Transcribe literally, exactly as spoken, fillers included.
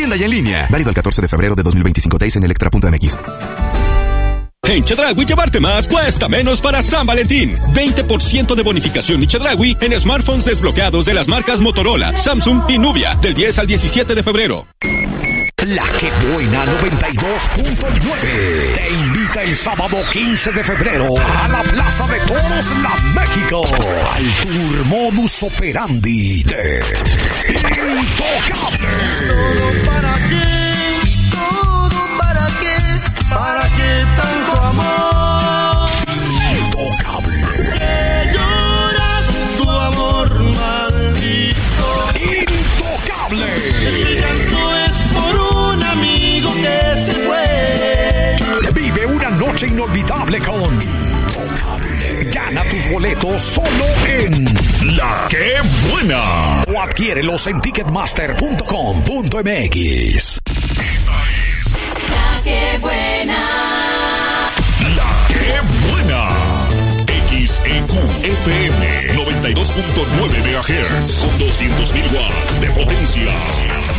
Tienda y en línea. Válido el catorce de febrero de dos mil veinticinco. Days en electra punto m x. En Chedraui llevarte más cuesta menos para San Valentín. veinte por ciento de bonificación y Chedraui en smartphones desbloqueados de las marcas Motorola, Samsung y Nubia del diez al diecisiete de febrero. La que buena noventa y dos punto nueve te invita el sábado quince de febrero a la Plaza de Toros La México al tour Modus Operandi de Intocable. ¿Todo para qué? ¿Todo para qué? ¿Para qué tanto amor? Intocable. Que lloras tu amor maldito. Intocable. Mi llanto es por un amigo que se fue. Vive una noche inolvidable con Intocable. Gana tus boletos solo en La Que Buena. O adquiérelos en ticketmaster punto com punto m x. La Que Buena. La Que Buena. X E Q F M noventa y dos punto nueve megahertz con doscientos mil watts de potencia.